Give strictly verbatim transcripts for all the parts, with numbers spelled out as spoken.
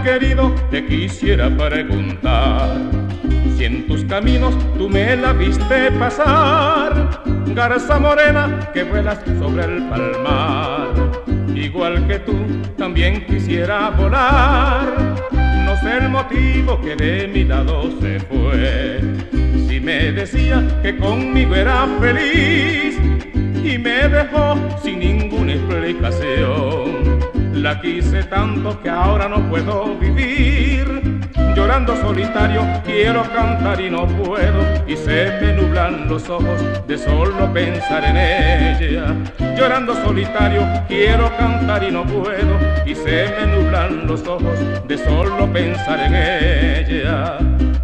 llanero querido, te quisiera preguntar si en tus caminos tú me la viste pasar, garza morena que vuelas sobre el palmar. Igual que tú, también quisiera volar. No sé el motivo que de mi lado se fue. Si me decía que conmigo era feliz y me dejó sin ninguna explicación. La quise tanto que ahora no puedo vivir. Llorando solitario quiero cantar y no puedo, y se me nublan los ojos de solo pensar en ella. Llorando solitario quiero cantar y no puedo, y se me nublan los ojos de solo pensar en ella.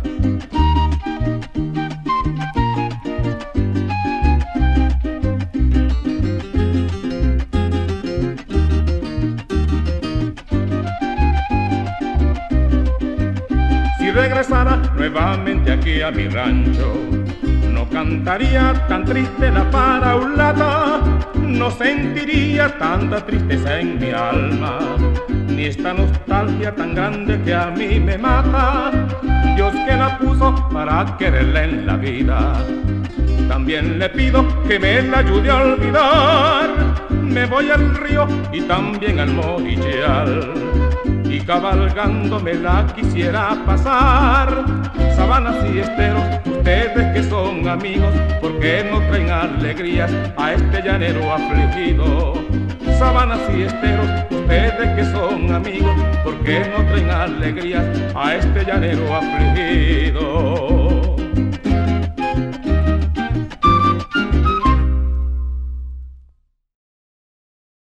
Regresara nuevamente aquí a mi rancho, no cantaría tan triste la paraulata, no sentiría tanta tristeza en mi alma, ni esta nostalgia tan grande que a mí me mata. Dios que la puso para quererla en la vida, también le pido que me la ayude a olvidar. Me voy al río y también al morichal, y cabalgando me la quisiera pasar. Sabanas y esteros, ustedes que son amigos, ¿por qué no traen alegrías a este llanero afligido? Sabanas y esteros, ustedes que son amigos, ¿por qué no traen alegrías a este llanero afligido?